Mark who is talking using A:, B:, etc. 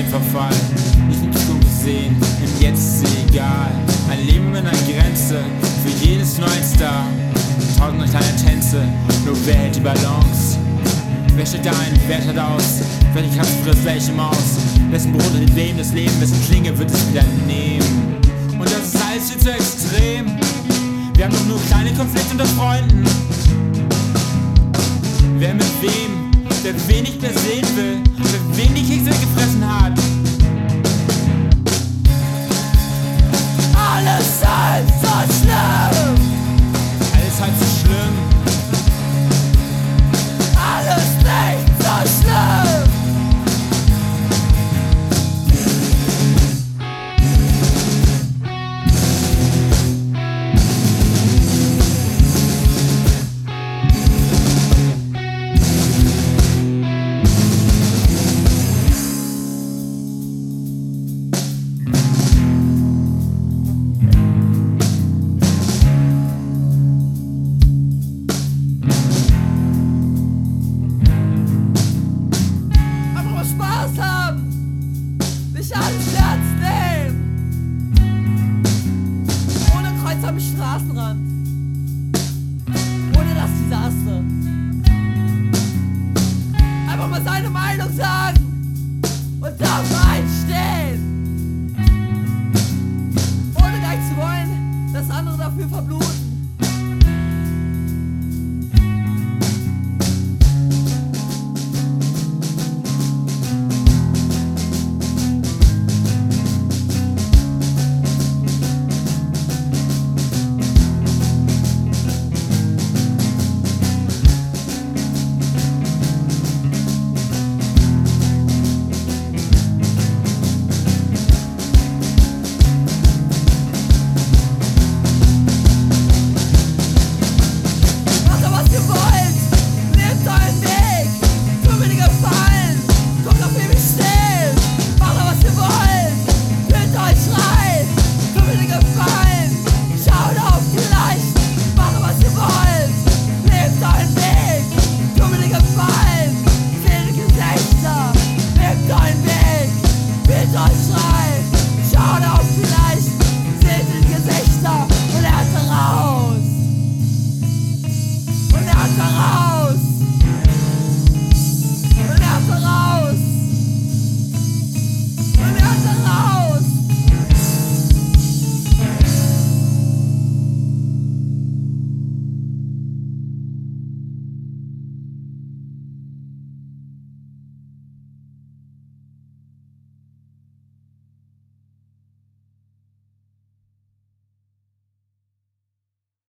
A: Verfall, nicht in Zukunft sehen, im Jetzt ist sie egal. Ein Leben mit einer Grenze, für jedes neue Star. Tausend kleine Tänze, nur wer hält die Balance? Wer steigt ein, wer tritt aus? Welche Katze frisst welche Maus? Wessen Brot hat Leben das Leben, wessen Klinge wird es wieder nehmen? Und das ist alles viel zu extrem. Wir haben doch nur kleine Konflikte unter Freunden. Wer mit wem, wer wen nicht mehr sehen will, wer wen die Kekse gefressen hat.
B: Alles halb so schlimm.
A: Alles halb so schlimm.
B: Alles nicht so schlimm. Nicht alles ernst nehmen. Ohne Kreuz am Straßenrand. Ohne das Desaster. Einfach mal seine Meinung sagen und dafür einstehen. Ohne gleich zu wollen, dass andere dafür verbluten. Schaut auf die Leichen, seht die Gesichter und lernt daraus. Und lernt daraus.